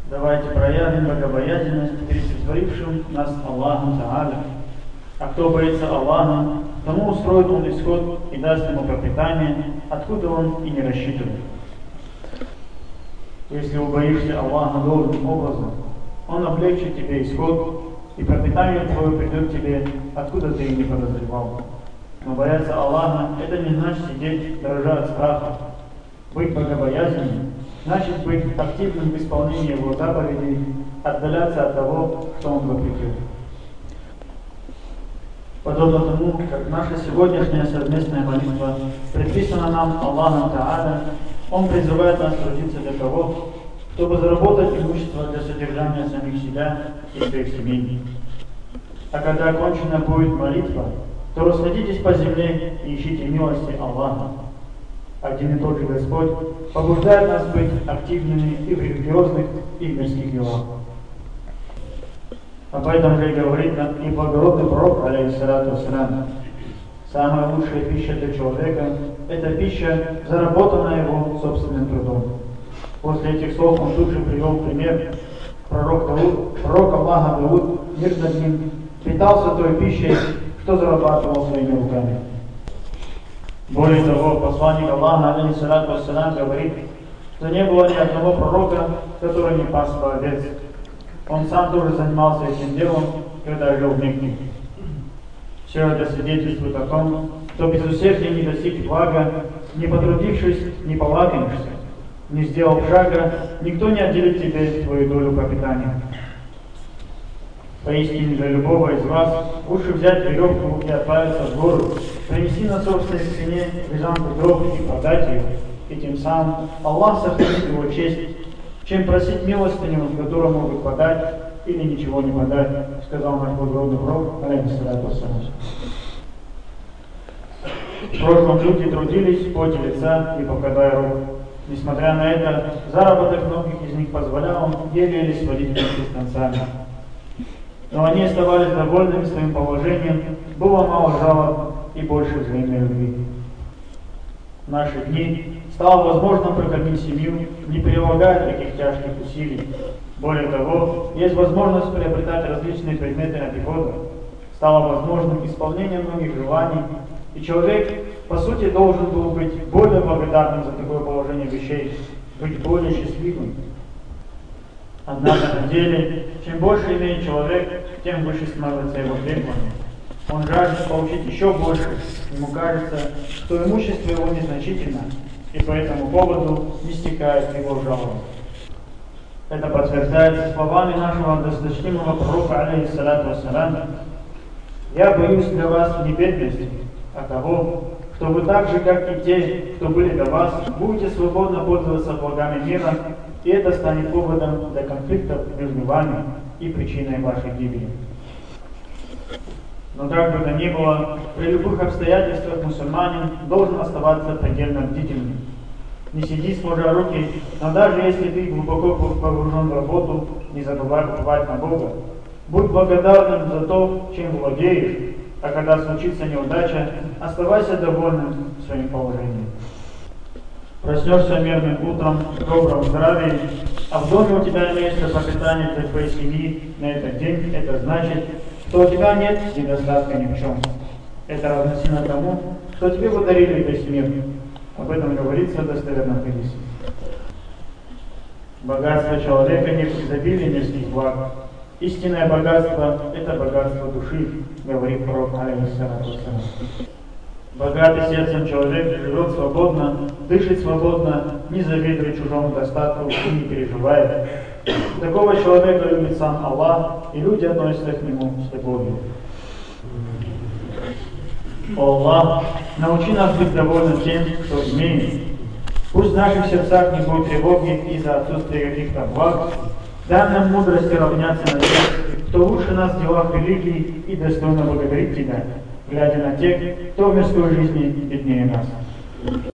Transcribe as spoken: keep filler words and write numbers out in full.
Давайте проявим богобоязненность перед сотворившим нас Аллахом Тааля. А кто боится Аллаха, тому устроит он исход и даст ему пропитание, откуда он и не рассчитывает. Если убоишься Аллаха должным образом, Он облегчит тебе исход, и пропитание твое придет тебе, откуда ты и не подозревал. Но бояться Аллаха – это не значит сидеть, дрожа от страха. Быть богобоязненным значит быть активным в исполнении Его заповедей, отдаляться от того, что Он запретил. Подобно тому, как наша сегодняшняя совместная молитва предписана нам Аллахом Тааля, Он призывает нас трудиться для того, чтобы заработать имущество для содержания самих себя и своих семей. А когда окончена будет молитва, то расходитесь по земле и ищите милости Аллаха. Один и тот же Господь побуждает нас быть активными и в религиозных, и в мирских делах. Об этом же говорит нам и благородный пророк, алейхиссалату вассалям. Самая лучшая пища для человека – это пища, заработанная его собственным трудом. После этих слов он тут же привел пример. Пророк, Давуд, пророк Аллаха Давуд, мир над ним, питался той пищей, что зарабатывал своими руками. Более того, посланник Аллаха, алейхиссалату вассалям, говорит, что не было ни одного пророка, который не пас овец. Он сам тоже занимался этим делом, когда жил в Мекке. Все это свидетельствует о том, что без усердия не достичь блага, не потрудившись, не полакомишься, не сделав шага, никто не отделит тебе твою долю пропитания. Поистине для любого из вас лучше взять веревку и отправиться в гору, принести на собственной спине вязанку дров и продать ее, и тем самым Аллах сохранит его честь, чем просить милостыню, которую могут подать или ничего не подать, сказал наш благородный пророк, алейхиссалату вассалям. В прошлом люди трудились в поте лица и покладая рук. Несмотря на это, заработок многих из них позволял еле-еле сводить концы с концами. Но они оставались довольными своим положением, было мало жалоб и больше взаимной любви. В наши дни стало возможным прокормить семью, не прилагая таких тяжких усилий. Более того, есть возможность приобретать различные предметы обихода. Стало возможным исполнение многих желаний, и человек, по сути, должен был быть более благодарным за такое положение вещей, быть более счастливым. Однако на деле, чем больше имеет человек, тем выше становится его требования. Он жаждет получить еще больше. Ему кажется, что имущество его незначительно, и по этому поводу не стекает его жалоба. Это подтверждается словами нашего досточтимого пророка, алейхиссалату вассалям: «Я боюсь для вас не бедности, а того, что вы так же, как и те, кто были до вас, будете свободно пользоваться благами мира, и это станет поводом для конфликтов между вами и причиной вашей гибели». Но как бы то ни было, при любых обстоятельствах мусульманин должен оставаться предельно бдительным. Не сиди сложа руки, но даже если ты глубоко погружен в работу, не забывай уповать на Бога. Будь благодарным за то, чем владеешь, а когда случится неудача, оставайся довольным своим положением. Проснешься мирным утром, в добром здравии, а в доме у тебя имеется пропитание для твоей семьи на этот день, это значит, что у тебя нет недостатка ни в чем. Это равносильно тому, что тебе подарили весь мир. Об этом говорится в достоверном хадисе. Богатство человека не в изобилии мирских благ. Истинное богатство – это богатство души, говорит пророк, алейхиссалату вассалям. Богатый сердцем человек живет свободно, дышит свободно, не завидует чужому достатку и не переживает. Такого человека любит сам Аллах, и люди относятся к нему с любовью. О Аллах, научи нас быть довольны тем, что имеем. Пусть в наших сердцах не будет тревоги из-за отсутствия каких-то благ. Дай нам мудрости равняться на тех, кто лучше нас в делах религии и достойно благодарить Тебя, глядя на тех, кто в мирской жизни беднее нас.